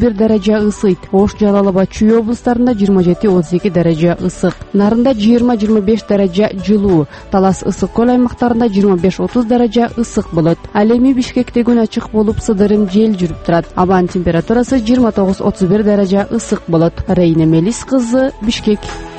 31 даража ысыйт. Ош, Жалал Абад, Чүй облустарында 27-32 даража ысык. Нарында 20-25 даража жылуу. Талас, Ысык көл аймактарында 25-30 даража ысык болот. Ал эми Бишкекте күн ачык болуп, сыдырым жел жүрүп турат. Абанын температурасы 29-31 даража ысык болот. Рейна Мелис кызы, Бишкек.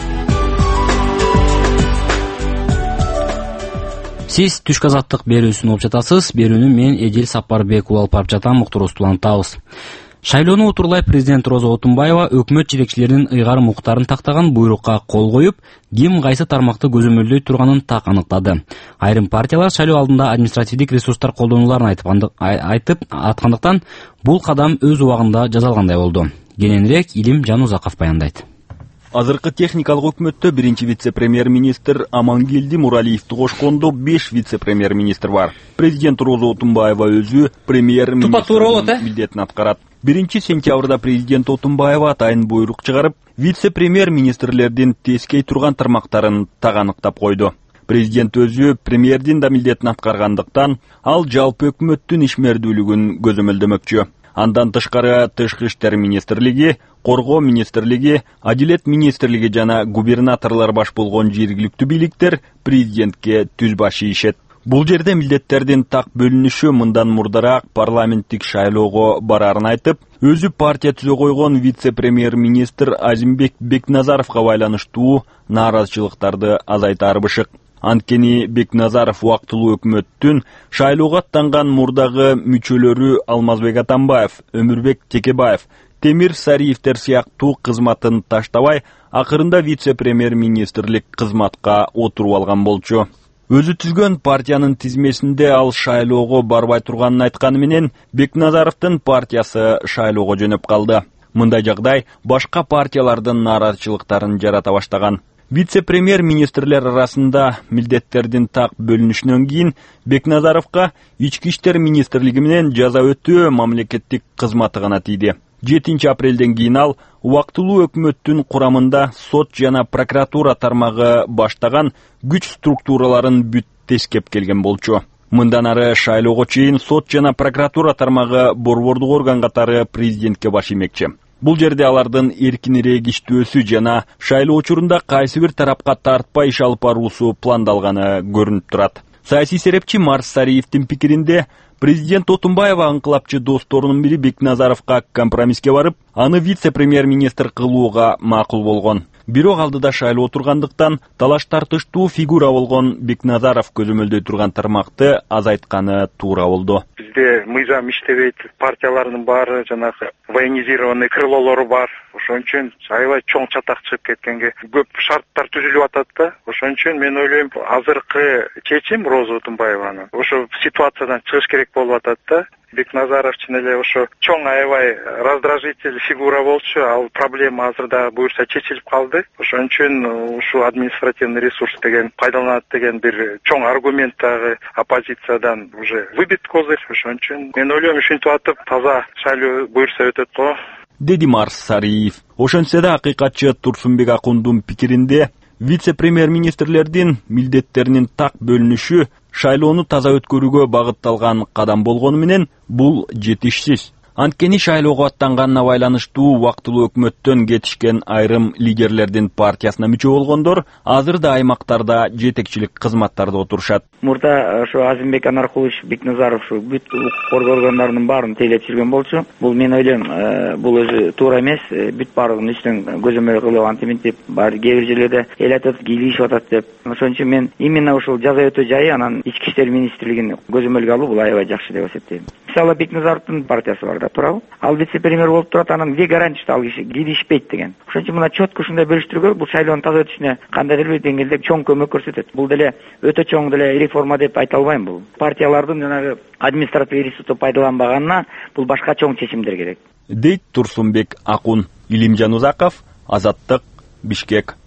Сиз түшкү азаттык берүүсүн угуп жатасыз. Берүүнү мен Эдил Сапарбек улап барып жатам, уктуруусу улантабыз. Шайлоону утурлай президент Роза Отунбаева өкмөт жетекчилеринин ыйгарым укуктарын тактаган буйрукка кол коюп, ким кайсы тармакты көзөмөлдөй турганын так аныктады. Айрым партиялар шайлоо алдында административдик ресурстар колдонуларын айтып аткандыктан бул кадам өз убагында жасалгандай болду. Кененирээк Илим Жанузаков баяндайт. Азыркы техникалык өкмөттө биринчи вице-премьер-министр Амангелди Муралиевди кошкондо 5 вице-премьер-министр бар. Президент Роза Отунбаева өзү премьер-министр милдетин аткарат. 1-сентябрда президент Отунбаева атайын буйрук чыгарып, вице-премьер-министрлердин тескей турган тармактарын так аныктап койду. Президент өзү премьердин да милдетин аткаргандыктан, ал жалпы өкмөттүн ишмердүүлүгүн көзөмөлдөмөкчү. Андан тышкары Тышкы иштер министрлиги, Коргоо министрлиги, Адилет министрлиги жана губернаторлор баш болгон жергиликтүү бийликтер президентке түз баш ийишет. Бул жерде милдеттердин так бөлүнүшү мындан мурдараак парламенттик шайлоого барарын айтып, өзү партия түзө койгон вице-премьер-министр Азимбек Бекназаровго байланыштуу нааразычылыктарды азайтаары бышык. Анткени Бекназаров убактылуу өкмөттүн шайлоого аттанган мурдагы мүчөлөрү Алмазбек Атамбаев, Өмүрбек Текебаев, Темир Сариевтер сыяктуу кызматын таштабай, акырында вице-премьер-министрлик кызматка отуруп алган болчу. Өзү түзгөн партиянын тизмесинде ал шайлоого барбай турганын айтканы менен Бекназаровдун партиясы шайлоого жөнөп калды. Мындай жагдай башка партиялардын нааразычылыктарын жарата баштаган. Вице-премьер-министрлер арасында милдеттердин так бөлүнүшүнөн кийин Бекназаровго Ички иштер министрлиги менен жаза өтөө мамлекеттик кызматы гана тийди. 7 апрелден кийин ал убактылуу өкмөттүн курамында сот жана прокуратура тармагы баштаган күч структураларын бүт тескеп келген болчу. Мындан ары шайлоого чейин сот жана прокуратура тармагы борбордук орган катары президентке баш иймекчи. Бул жерде алардын эркинирээк иштөөсү жана шайлоо учурунда кайсы бир тарапка тартпай иш алып баруусу пландалганы көрүнүп турат. Саясий серепчи Марс Сариевдин пикиринде, президент Отунбаева аңкылапчы досторунун бири Бекназаровго компромисске барып, аны вице-премьер-министр кылууга макул болгон. Бирок алдыда шайлоо тургандыктан талаш тартыштуу фигура болгон Бекназаров көзөмөлдөй турган тармакты азайтканы туура болду. Бизде мыйзам иштебейт, партиялардын баары жанагы военизированный крылолору бар. Ошон үчүн аябай чоң чатак чыгып кеткенге көп шарттар түзүлүп атат да. Ошон үчүн мен ойлойм, азыркы чечим Роза Отунбаеванын ошо ситуациядан чыгыш керек болуп атат да. Бекназаров чын эле ошо чоң аябай раздражитель фигура болчу, ал проблема азырда буюрса чечилип калды. Ошон үчүн ушу административный ресурс деген пайдаланат деген бир чоң аргумент дагы оппозициядан уже выбит козырь. Ошон үчүн мен ойлойм, ушинтип атып таза шайлоо буюрса өтөт го, деди Марс Сариев. Ошентсе да акыйкатчы Турсунбек Акундун пикиринде, вице-премьер-министрлердин милдеттеринин так бөлүнүшү шайлоону таза өткөрүүгө багытталган кадам болгону менен бул жетишсиз. Анткени шайлоого аттанганына байланыштуу убактылуу өкмөттөн кетишкен айрым лидерлердин партиясына мүчө болгондор азыр да аймактарда жетекчилик кызматтарда отурушат. Мурда ошо Азимбек Анаркулович Бекназаров бүт коргоо органдарынын баарын тейлеп жүргөн болчу. Бул мен ойлойм, бул өзү туура эмес. Бүт баардыгын үстүн көзөмөл кылып антиминтип баары кээ бир жерлерде эл айтат, кийлигишип атат деп. Ошон үчүн мен именно ушул жаза өтө жайы анан ички иштер министрлигин көзөмөлгө алуу бул аябай жакшы деп эсептейм. Мисалы Бекназаровдун партиясы бар да, туурабы? Ал вице-премьер болуп турат, анан где гарантия, что ал киши кийлигишпейт деген. Ошон үчүн мына четко ушундай бөлүштүргө бул шайлоонун таза өтүшүнө кандайдыр бир деңгээлде чоң көмөк көрсөтөт. Бул деле өтө чоң деле реформа деп айта албайм бул. Партиялардын жанагы административдик ресурсту пайдаланбаганына бул башка чоң чечимдер керек, дейт Турсунбек Акун. Илим Жанузаков, Азаттык, Бишкек.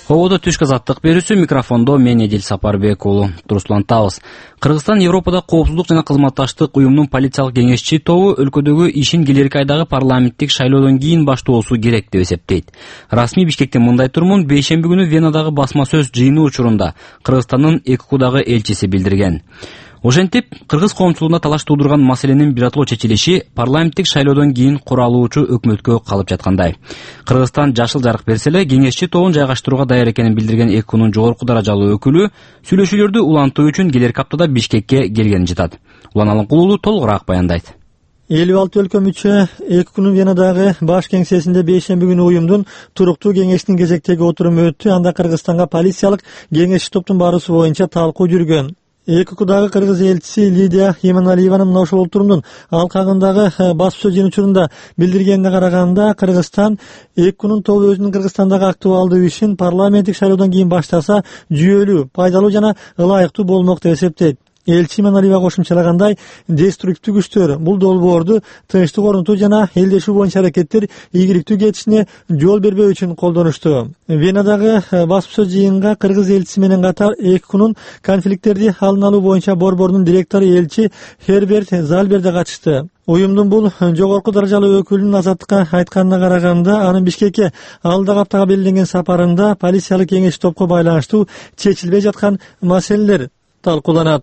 Ободо түшкү азаттык берүүсү, микрофондо мен Эдил Сапарбек уулу. Руслан Табыз. Кыргызстан Европада коопсуздук жана кызматташтык уюмунун политикалык кеңешчи тобу өлкөдөгү ишин келерки айдагы парламенттик шайлоодон кийин баштоосу керек деп эсептейт. Расмий Бишкектен мындай турумун бейшемби күнү Венадагы басма сөз жыйыны учурунда Кыргызстандын ЭКУдагы элчиси билдирген. Ошентип, кыргыз коомчулугунда талаш туудурган маселенин биротоло чечилиши парламенттик шайлоодон кийин куралуучу өкмөткө калып жаткандай. Кыргызстан жашыл жарык берсе эле кеңешчи тобун жайгаштырууга даяр экенин билдирген ЭКУнун жогорку даражалуу өкүлү сүйлөшүүлөрдү улантуу үчүн келерки аптада Бишкекке келгенин жатат. Улан Алынкулуулу толугураак баяндайт. 56 өлкө мүчө ЭКУнун Венадагы баш кеңсесинде бейшемби күнү уюмдун туруктуу кеңешинин кезектеги отуруму өттү. Анда Кыргызстанга полициялык кеңешчи топтун баруусу боюнча талкуу жүргөн. ЭКУдагы кыргыз элчиси Лидия Иманалиеванын мына ошол отурумдун алкагындагы басма сөз учурунда билдиргенине караганда, Кыргызстан ЭКУнун тобу өзүнүн Кыргызстандагы актуалдуу ишин парламенттик шайлоодон кийин баштаса жүйөлүү, пайдалуу жана ылайыктуу болмок деп эсептейт. Элчи Иманалиева кошумчалагандай, деструктивдүү күчтөр бул долбоорду тынчтык орнотуу жана элдешүү боюнча аракеттер ийгиликтүү кетишине жол бербөө үчүн колдонушту. Венадагы басма сөз жыйынга кыргыз элчиси менен катар ЭКУнун конфликттерди алдын алуу боюнча борборунун директору элчи Херберт Зальбер да катышты. Уюмдун бул жогорку даражалуу өкүлүнүн Азаттыкка айтканына караганда, анын Бишкекке алдыгы аптага белгиленген сапарында полициялык кеңеш топко байланыштуу чечилбей жаткан маселелер талкууланат.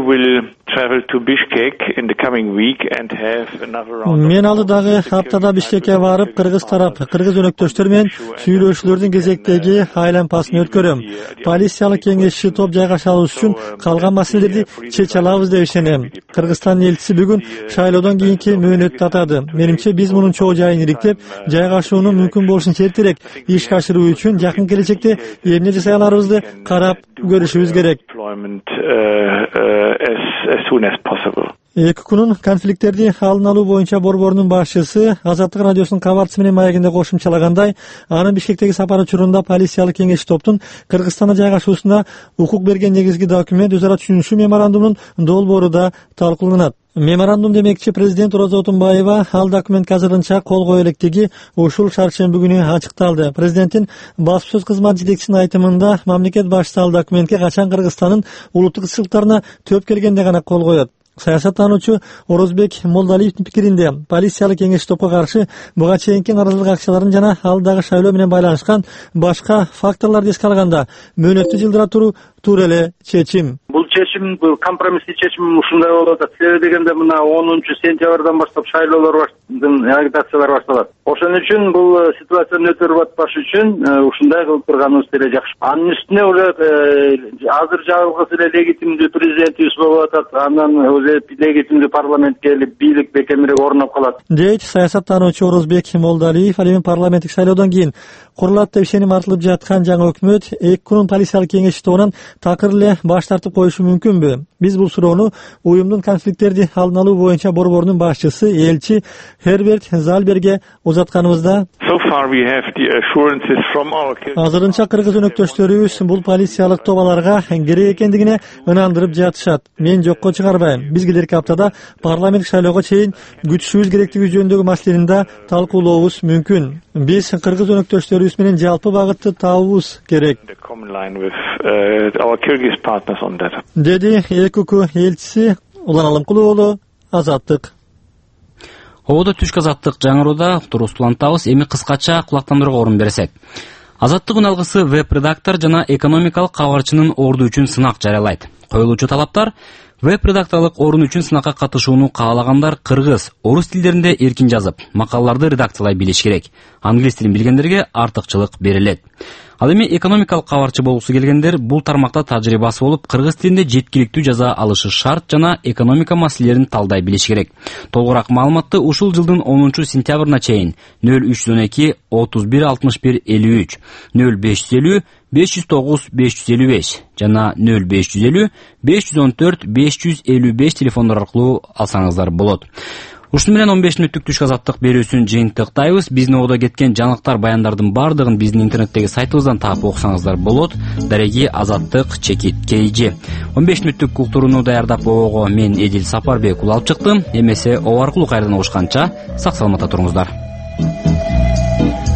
Мен алдыдагы аптада Бишкекке барып, кыргыз өнөктөштөр менен сүйлөшүүлөрдүн кезектеги айланпасын өткөрөм. Полициялык кеңешчи топ жайгаша алыш үчүн калган маселелерди чече алабыз деп ишенем. Кыргызстандын элчиси бүгүн шайлоодон кийинки мөөнөттү атады. Менимче биз мунун чоо жайын ириктеп, жайгашуунун мүмкүн болушунча эртерээк ишке ашыруу үчүн жакын келечекте эмне жасай аларыбызды карап көрүшүбүз керек. As soon as possible. ЭКУнун конфликттерди алдын алуу боюнча борборунун башчысы Азаттык радиосунун кабарчысы менен маегинде кошумчалагандай, анын Бишкектеги сапары учурунда полициялык кеңеш топтун Кыргызстанда жайгашуусуна укук берген негизги документ өзара түшүнүшүү меморандумунун долбоору да талкууланат. Меморандум демекчи президент Роза Отунбаева ал документке азырынча кол кое электиги ушул шаршемби күнү ачыкталды. Президенттин басма сөз кызмат жетекчисинин айтымында, мамлекет башчысы ал документке качан Кыргызстандын улуттук ысчылыктарына төп келгенде гана кол коет. Саясаттануучу Орозбек Молдалиевдин пикиринде, полициялык кеңеш топко каршы буга чейинки наразылык акцияларын жана алдагы шайлоо менен байланышкан башка факторлорду эске алганда, мөөнөттү жылдыра туруу туура эле чечим. Бул чечим, компромиссий чечим ушундай болуп атат. Себеби дегенде мына 10-сентябрдан баштап шайлоолордун агитациялары башталат. Ошон үчүн бул ситуацияны өтөрүп атпаш үчүн ушундай кылып турганыбыз деле жакшы. Анын үстүнө уже азыр жалгыз эле легитимдүү президентибиз болуп атат. Андан легитимдүү парламентке келип бийлик бекемирээк орноп калат. Дейт саясаттануучу Орозбек Молдалиев. Ал эми парламенттик шайлоодон кийин курулат деп ишеним артылып жаткан жаңы өкмөт ЭКУнун полициялык кеңешчи тобунан такыр эле баш тартып коюшу мүмкүнбү? Биз бул суроону уюмдун конфликттерди алдын алуу боюнча борборунун башчысы элчи Херберт Зальберге узатканыбызда, азырынча кыргыз өнөктөштөрүбүз бул полициялык топ аларга керек экендигине ынандырып жатышат. Мен жокко чыгарбайм. Биз келерки аптада парламенттик шайлоого чейин күтүшүбүз керектиги жөнүндөгү маселени да талкуулообуз мүмкүн. Биз кыргыз өнөктөштөрүбүз менен жалпы багытты табуубуз керек, деди ЭКУ элчиси Улан Алымкулуу уулу, Азаттык. Ободо түшкү азаттык жаңыроодо Руслан Табыз. Эми кыскача кулактандырууга орун берсек. Азаттык үналгысы веб-редактор жана экономикалык кабарчынын орду үчүн сынак жарыялайт. Коюлуучу талаптар: веб-редакторлук орун үчүн сынакка катышууну каалагандар кыргыз, орус тилдеринде эркин жазып, макалаларды редакциялай билиш керек. Англис тилин билгендерге артыкчылык берилет. Ал эми экономикалык кабарчы болгусу келгендер бул тармакта тажрыйбасы болуп, кыргыз тилинде жеткиликтүү жаза алышы шарт жана экономика маселелерин талдай билиш керек. Толугураак маалыматты ушул жылдын 10-сентябрына чейин 0312 31 61 53, 0550 509 555 жана 0550 514 555 телефондор аркылуу алсаңыздар болот. Ушуну менен 15 мүнөттүк түшкү азаттык берүүсүн жыйынтыктайбыз. Биздин ободо кеткен жаңылыктар, баяндардын бардыгын биздин интернеттеги сайтыбыздан таап окусаңыздар болот. Дареги Азаттык _KG. 15 мүнөттүк культурууну даярдап обого мен Эдил Сапарбек алып чыктым. Эмесе об аркылуу кайрадан угушканча сак саламатта туруңуздар.